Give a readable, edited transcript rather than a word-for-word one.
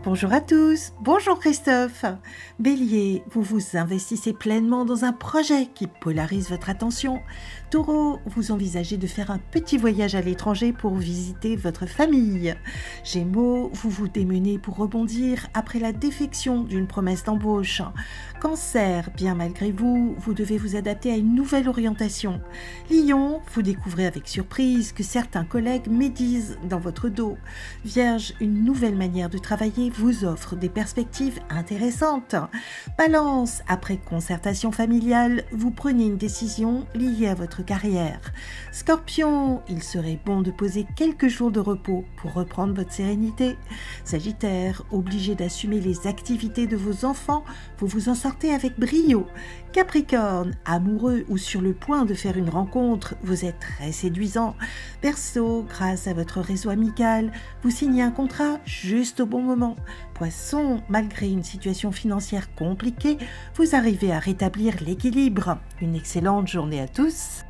Bonjour à tous, bonjour Christophe. Bélier, vous vous investissez pleinement dans un projet qui polarise votre attention. Taureau, vous envisagez de faire un petit voyage à l'étranger pour visiter votre famille. Gémeaux, vous vous démenez pour rebondir après la défection d'une promesse d'embauche. Cancer, bien malgré vous, vous devez vous adapter à une nouvelle orientation. Lion, vous découvrez avec surprise que certains collègues médisent dans votre dos. Vierge, une nouvelle manière de travailler vous offre des perspectives intéressantes. Balance, après concertation familiale, vous prenez une décision liée à votre carrière. Scorpion, il serait bon de poser quelques jours de repos pour reprendre votre sérénité. Sagittaire, obligé d'assumer les activités de vos enfants, vous vous en sortez avec brio. Capricorne, amoureux ou sur le point de faire une rencontre, vous êtes très séduisant. Verseau, grâce à votre réseau amical, vous signez un contrat juste au bon moment. Poisson, malgré une situation financière compliquée, vous arrivez à rétablir l'équilibre. Une excellente journée à tous.